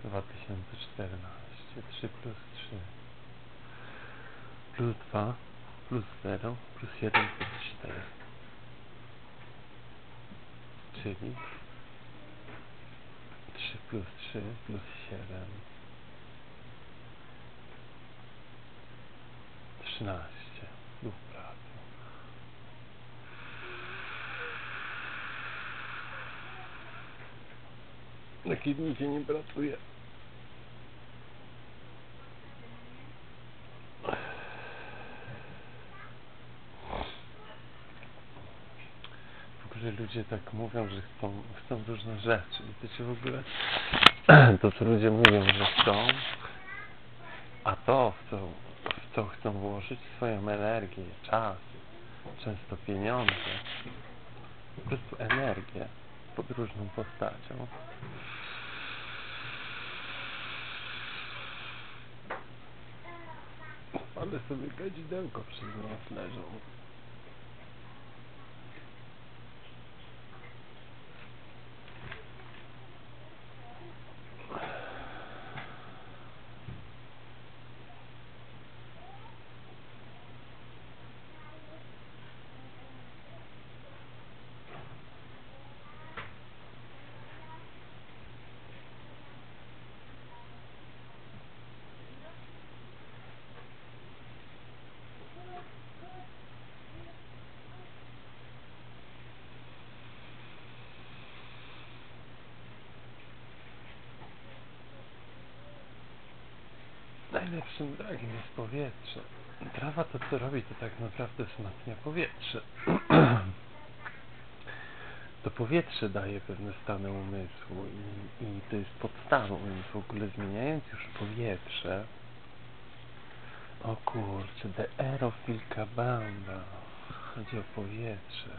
2014. 3 plus 3 plus 2 plus 0 plus 1 plus 4. Czyli 3 plus 3 plus 7. 13. Duch pracy. Taki nigdzie nie pracuje. W ogóle ludzie tak mówią, że chcą różne rzeczy. I wiecie, w ogóle to, co ludzie mówią, że chcą, a to, w co chcą włożyć swoją energię, czas, często pieniądze, po prostu energię pod różną postacią. Ale sobie kadzidełko przez nas leżą. Najlepszym dragiem jest powietrze. Trawa to, co robi, to tak naprawdę wzmacnia powietrze. To powietrze daje pewne stany umysłu i to jest podstawą, więc w ogóle zmieniając już powietrze. O kurczę, the air of Vilcabamba. Chodzi o powietrze.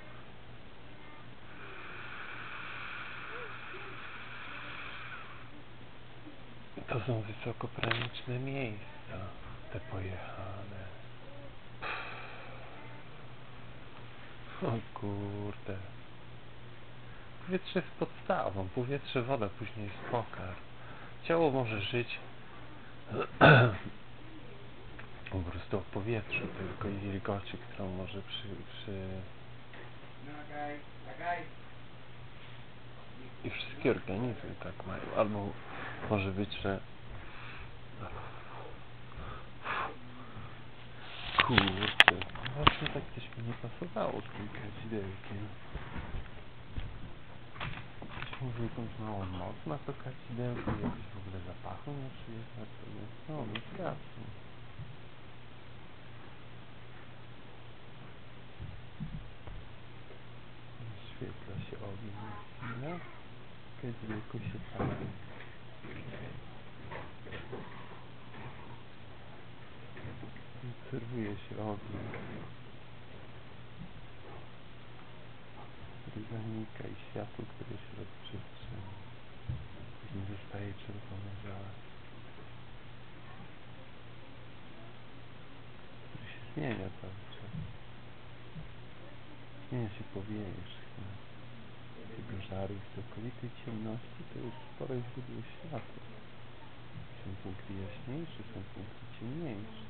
To są wysokopraniczne miejsca, te pojechane. O kurde. Powietrze jest podstawą. Powietrze, woda, później jest pokarm. Ciało może żyć po prostu o powietrzu, tylko i wilgoci, którą może I wszystkie organizmy tak mają. Albo może być, że kurczę, właśnie tak coś mi nie pasowało z tym kadzidełkiem. Ktoś mówił, że mało mocno to kadzidełko, jakieś w ogóle zapachu nie czuje, no nie zgadzam. Świetla się ogień na chwilę, kadzidełko się pali. Obserwuje się ogień. Zanika i światło, które się rozprzestrzenia. Później zostaje czerwony żar, który się zmienia cały czas. Zmienia się powierzchnia tego żaru w całkowitej ciemności. To jest spore źródło światła. Są punkty jaśniejsze, są punkty ciemniejsze.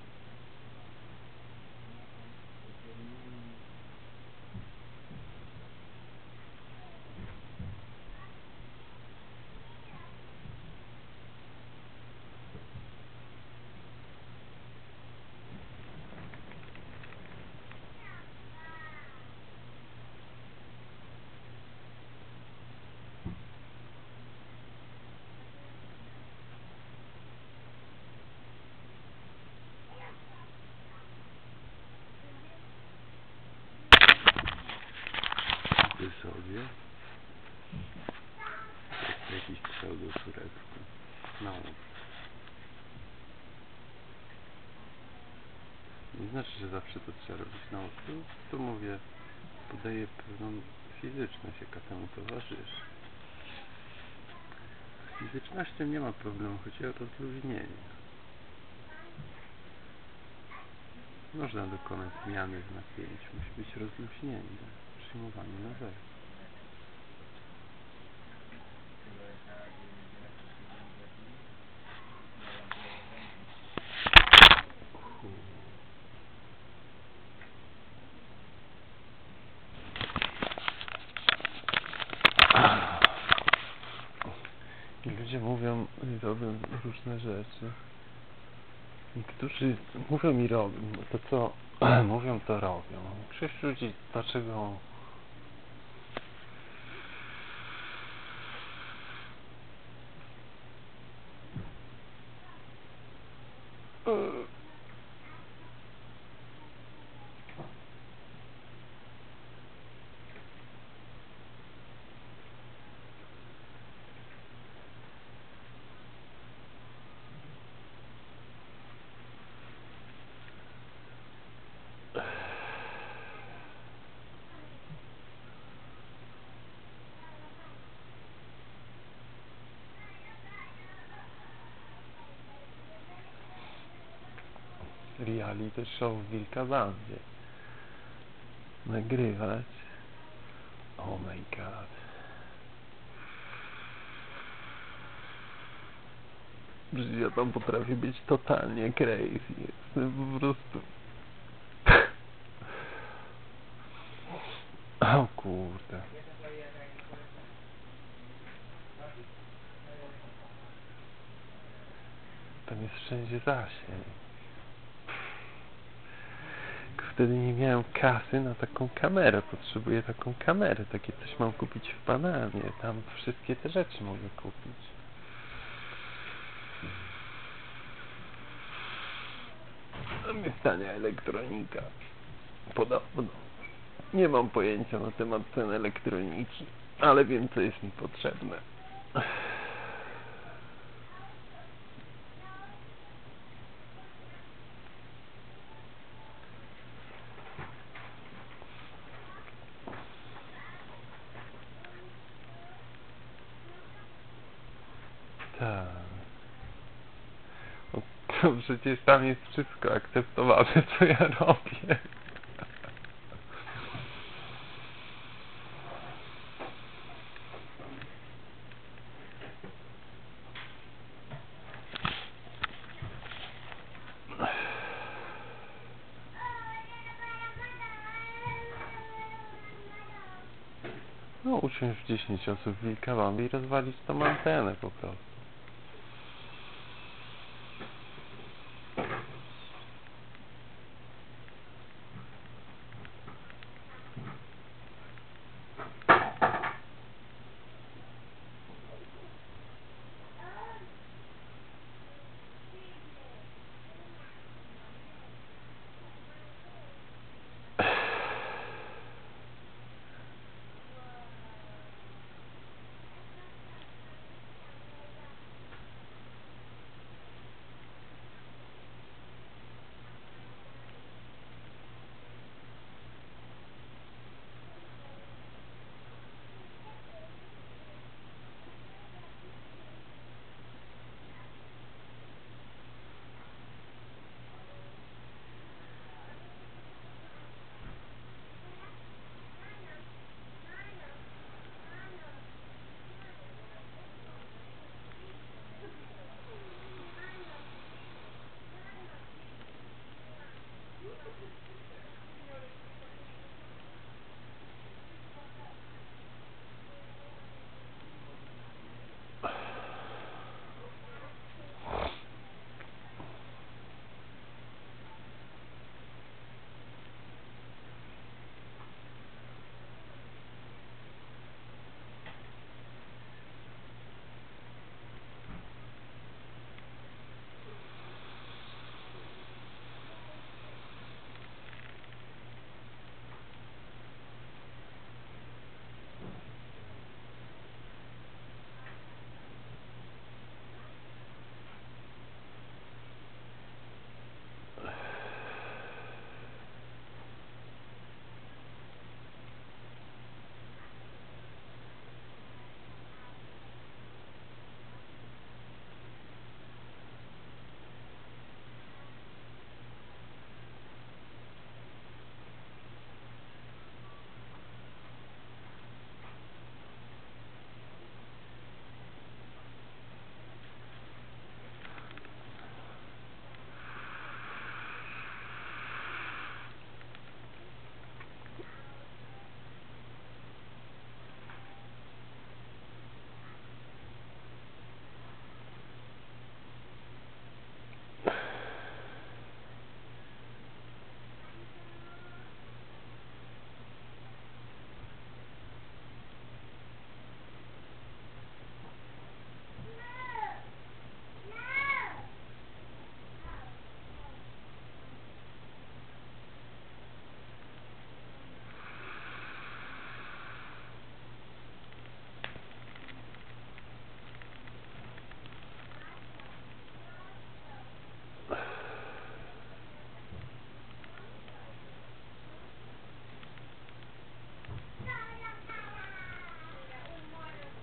Sobie jakiś pseudo-turecki nauk. Nie znaczy, że zawsze to trzeba robić na ostro. To mówię, podaję pewną fizyczność, jaka temu towarzyszy. Z fizycznością nie ma problemu, chodzi o rozluźnienie. Można dokonać zmiany w napięciu, musi być rozluźnienie, przyjmowanie nowego. ludzie mówią i robią różne rzeczy. Niektórzy mówią i robią. To co mówią, to robią. Większość ludzi, dlaczego... reality show w Wilkawandzie nagrywać. Oh my god. Przecież ja tam potrafię być totalnie crazy. Jestem po prostu... O kurde. Tam jest wszędzie zasięg. Wtedy nie miałem kasy na taką kamerę. Potrzebuję taką kamerę. Takie coś mam kupić w Panamie. Tam wszystkie te rzeczy mogę kupić. Tam jest tania elektronika. Podobno. Nie mam pojęcia na temat cen elektroniki, ale wiem, co jest mi potrzebne. Tak. No, to przecież tam jest wszystko akceptowane, co ja robię. No, usiąść 10 osób w Wilkawandzie i rozwalić tą antenę po prostu.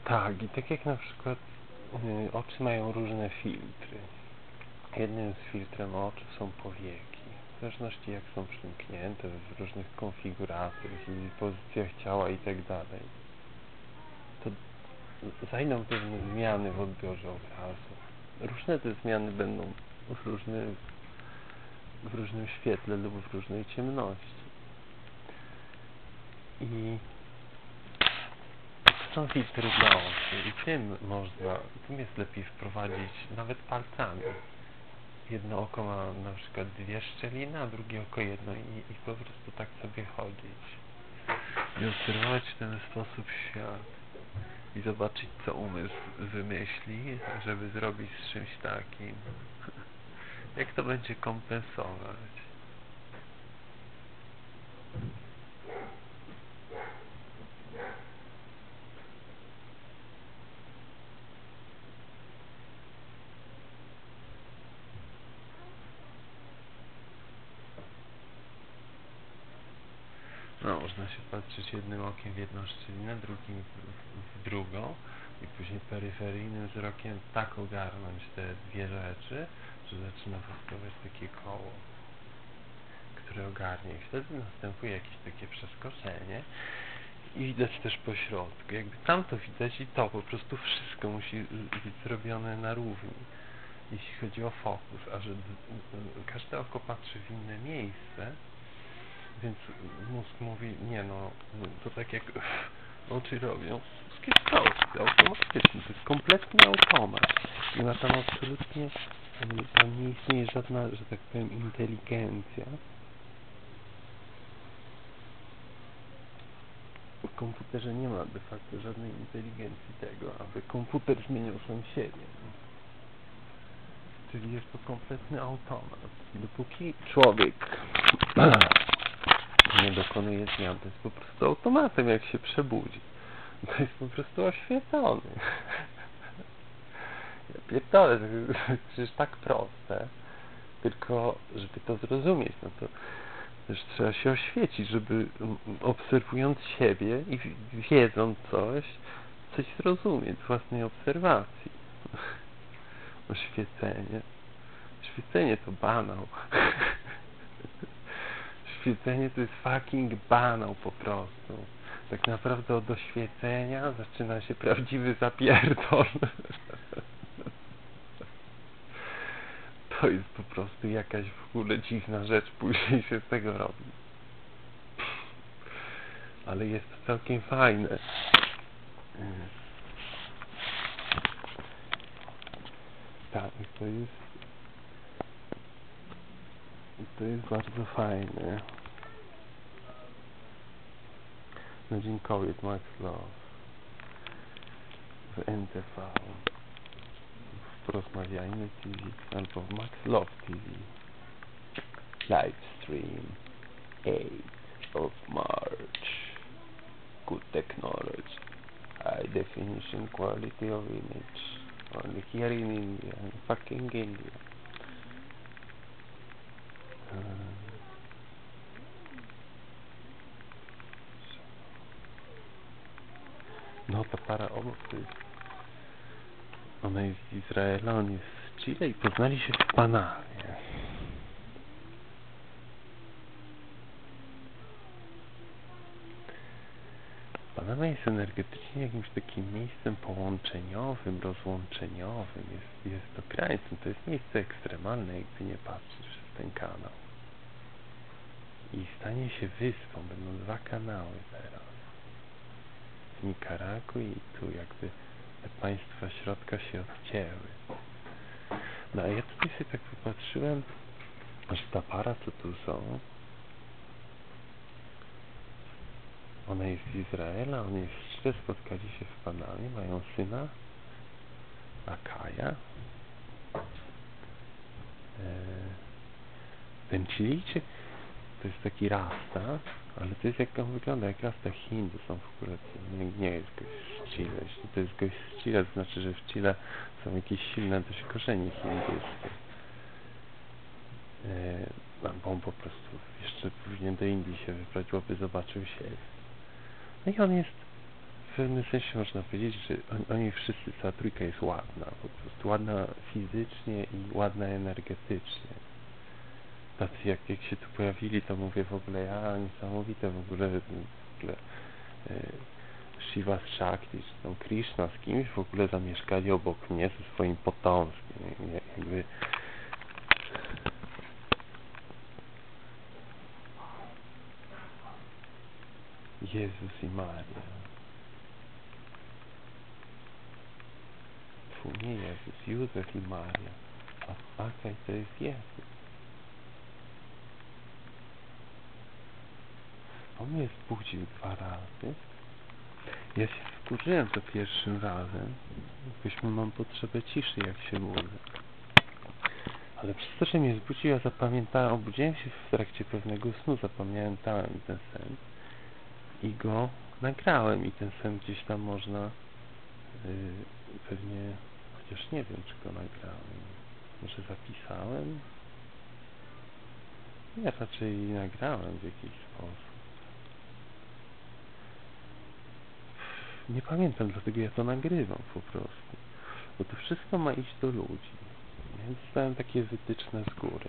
Tak, i tak jak na przykład oczy mają różne filtry. Jednym z filtrem oczu są powieki. W zależności jak są przymknięte w różnych konfiguracjach i pozycjach ciała i tak dalej, to zajdą pewne zmiany w odbiorze obrazu. Różne te zmiany będą w różnym świetle lub w różnej ciemności. I to są filtry dla oczu i tym jest lepiej wprowadzić nawet palcami. Jedno oko ma na przykład 2 szczeliny, a drugie oko jedno i po prostu tak sobie chodzić i obserwować w ten sposób świat i zobaczyć, co umysł wymyśli, żeby zrobić z czymś takim, jak to będzie kompensować. No, można się patrzeć jednym okiem w jedną szczelinę, drugim w drugą i później peryferyjnym wzrokiem tak ogarnąć te dwie rzeczy, że zaczyna powstawać takie koło, które ogarnie i wtedy następuje jakieś takie przeskoczenie i widać też po środku. Jakby tam to widać i to, po prostu wszystko musi być zrobione na równi, jeśli chodzi o fokus, a że każde oko patrzy w inne miejsce, więc mózg mówi, nie no, to tak jak oczy robią, mózg jest prosty, automatyczny, to jest kompletny automat. Nie ma tam absolutnie, tam nie istnieje żadna, że tak powiem, inteligencja. W komputerze nie ma de facto żadnej inteligencji tego, aby komputer zmieniał sam siebie. Czyli jest to kompletny automat. Dopóki człowiek nie dokonuje zmian, to jest po prostu automatem, jak się przebudzi. To jest po prostu oświecony. Ja pierdolę, to jest przecież tak proste. Tylko, żeby to zrozumieć, no to też trzeba się oświecić, żeby obserwując siebie i wiedząc coś zrozumieć z własnej obserwacji. Oświecenie. Świecenie to banał. Świecenie to jest fucking banał po prostu. Tak naprawdę od oświecenia zaczyna się prawdziwy zapierdol. To jest po prostu jakaś w ogóle dziwna rzecz, później się z tego robi. Ale jest to całkiem fajne. Tak, to jest bardzo fajne. No dziękuję, Max Love w NTV, w Porozmawiajmy TV albo w Max Love TV. Live stream 8 of March. Good technology, high definition quality of image. Only here in India, in fucking India. No ta para obok to jest, ona jest z Izraela, on jest z Chile i poznali się w Panamie. Panama jest energetycznie jakimś takim miejscem połączeniowym, rozłączeniowym, jest okrańcem, to jest miejsce ekstremalne, jakby nie patrzeć przez ten kanał. I stanie się wyspą, będą 2 kanały teraz. W Nikaragui i tu jakby te państwa środka się odcięły. No a ja tutaj sobie tak popatrzyłem, że ta para, co tu są, ona jest z Izraela, on jest z Chile, spotkali się w Panamie, mają syna, Akaja. Ten Chilijczyk to jest taki rasta, ale to jest jak on wygląda, jak rasta Hindu, są w ogóle, nie jest gość z Chile. Jeśli to jest gość z Chile, to znaczy, że w Chile są jakieś silne dość korzenie hinduskie. Bo on po prostu jeszcze powinien do Indii się wybrać, by zobaczył siebie. No i on jest w pewnym sensie można powiedzieć, że oni wszyscy, cała trójka jest ładna, po prostu ładna fizycznie i ładna energetycznie. Tacy jak się tu pojawili, to mówię w ogóle, niesamowite w ogóle Shiva z Shakti, czy tam Krishna z kimś w ogóle zamieszkali obok mnie ze swoim potomstwem, jakby Jezus i Maria. Nie Jezus, Józef i Maria. A Akaj to jest Jezus. On mnie zbudził 2 razy. Ja się wkurzyłem za pierwszym razem. Jakoś mam potrzebę ciszy, jak się budzę. Ale przez to, że mnie zbudził, ja zapamiętałem, obudziłem się w trakcie pewnego snu, zapamiętałem ten sen i go nagrałem i ten sen gdzieś tam można pewnie, chociaż nie wiem, czy go nagrałem. Może zapisałem? Ja raczej nagrałem w jakiś sposób. Nie pamiętam, dlatego ja to nagrywam po prostu. Bo to wszystko ma iść do ludzi. Więc dostałem takie wytyczne z góry.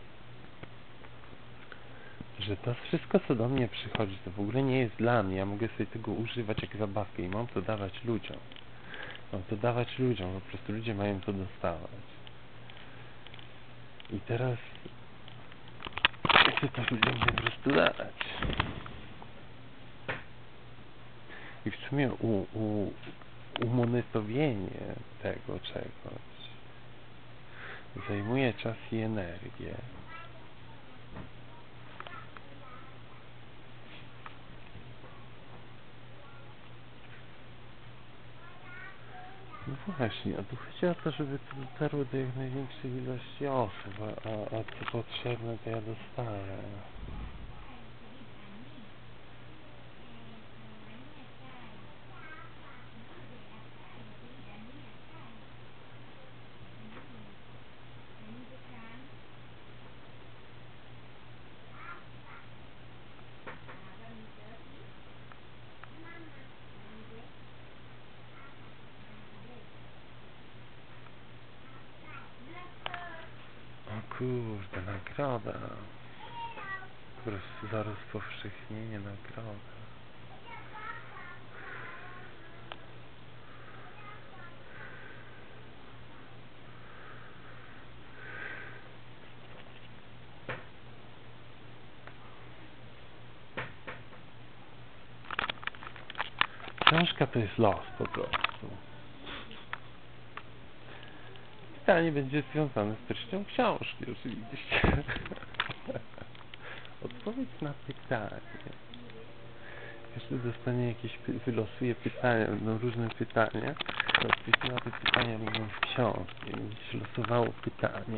Że to wszystko, co do mnie przychodzi, to w ogóle nie jest dla mnie. Ja mogę sobie tego używać jak zabawkę i mam to dawać ludziom. Mam to dawać ludziom, po prostu ludzie mają to dostawać. I teraz chcę to ludziom po prostu dać. I w sumie umonetowienie tego czegoś zajmuje czas i energię. No właśnie, a tu chodzi o to, żeby to dotarło do jak największej ilości osób, a co potrzebne, to ja dostaję. O kurde, nagroda. Po prostu za rozpowszechnienie nagroda. Książka to jest los po prostu. Pytanie będzie związane z treścią książki, oczywiście. Odpowiedź na pytanie. Każdy dostanie jakieś, wylosuje pytania, będą różne pytania. Odpowiedź na te pytania będą w książce. Będzie się losowało pytanie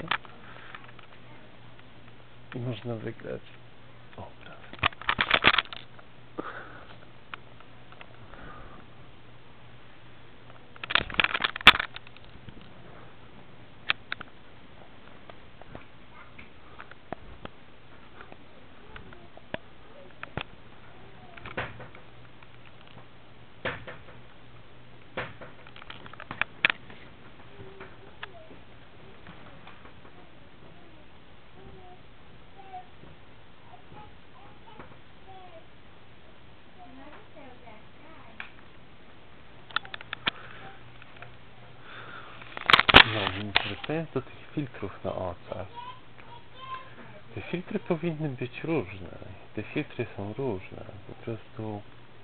i można wygrać obraz. No, więc wracając do tych filtrów na oczach. Te filtry powinny być różne. Te filtry są różne. Po prostu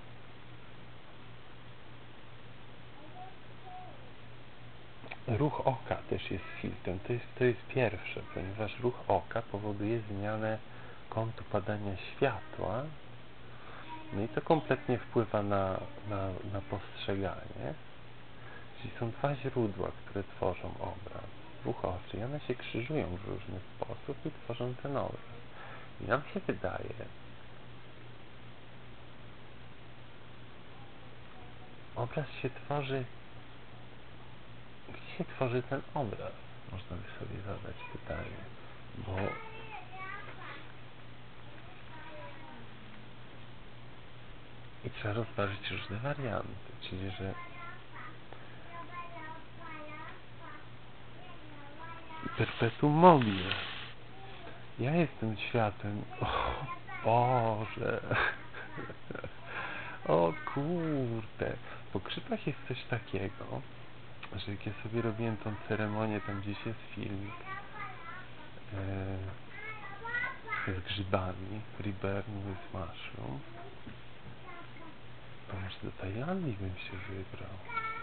ruch oka też jest filtrem. To jest pierwsze, ponieważ ruch oka powoduje zmianę kątu padania światła. No i to kompletnie wpływa na postrzeganie. Czyli są 2 źródła, które tworzą obraz. Ruch oczy i one się krzyżują w różny sposób i tworzą ten obraz. I nam się wydaje, obraz się tworzy. Gdzie się tworzy ten obraz? Można by sobie zadać pytanie, bo I trzeba rozważyć różne warianty, czyli że perpetuum mobile. Ja jestem światem. O Boże. O kurde. Po grzybach jest coś takiego, że jak ja sobie robiłem tą ceremonię, tam gdzieś jest filmik z grzybami, Reborn with Mushroom, to może do Tajlandii bym się wybrał.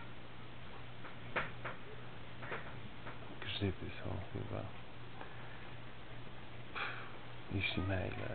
Grzyby są chyba. Jeśli maile.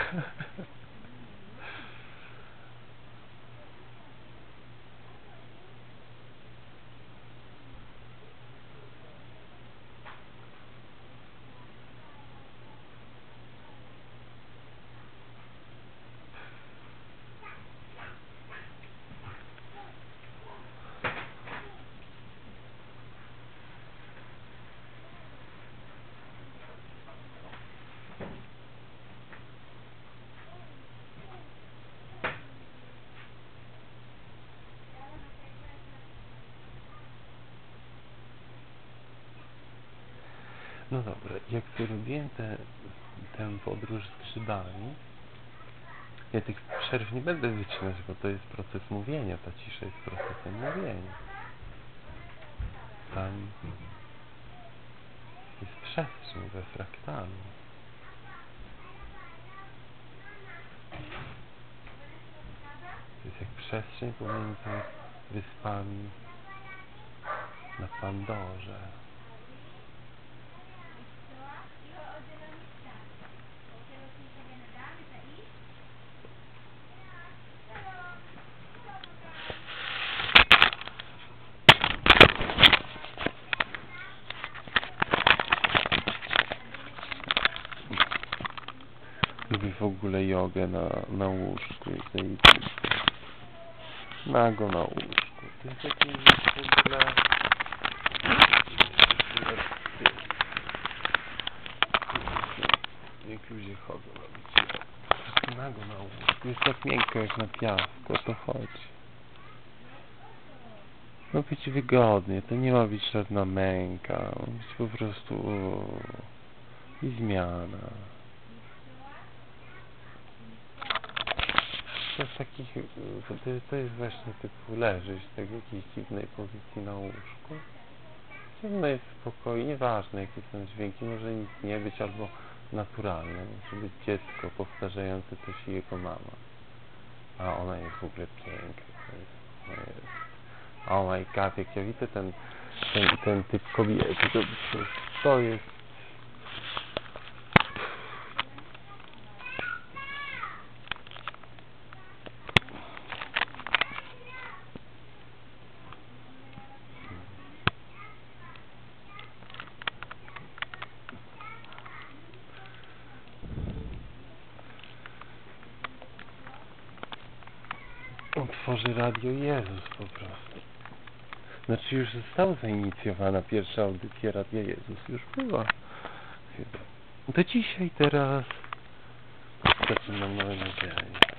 No dobra, jak to robiłem tę podróż z grzybami, ja tych przerw nie będę wycinać, bo to jest proces mówienia, ta cisza jest procesem mówienia. Tam jest przestrzeń we fraktalu. To jest jak przestrzeń pomiędzy wyspami na Pandorze. Lubię w ogóle jogę na łóżku i zajebiste. Nago na łóżku. To jest jakieś w ogóle... Jak ludzie chodzą robić jogę. Nago na łóżku. Jest tak miękko jak na piasku, o to chodzi. Ma być wygodnie, to nie ma być żadna męka. Ma być po prostu... i zmiana. To jest takich, to jest właśnie typu leżyć w tak jakiejś dziwnej pozycji na łóżku. Ciemno jest spokojnie, nieważne jakie są dźwięki, może nic nie być albo naturalne, może być dziecko powtarzające coś i jego mama. A ona jest w ogóle piękna. Ona jest. Oh my god, jak ja widzę ten typ kobiety, to jest tworzy Radio Jezus po prostu. Znaczy już została zainicjowana pierwsza audycja Radia Jezus. Już była. Chyba. To dzisiaj, teraz zaczynam nowe nadzienie.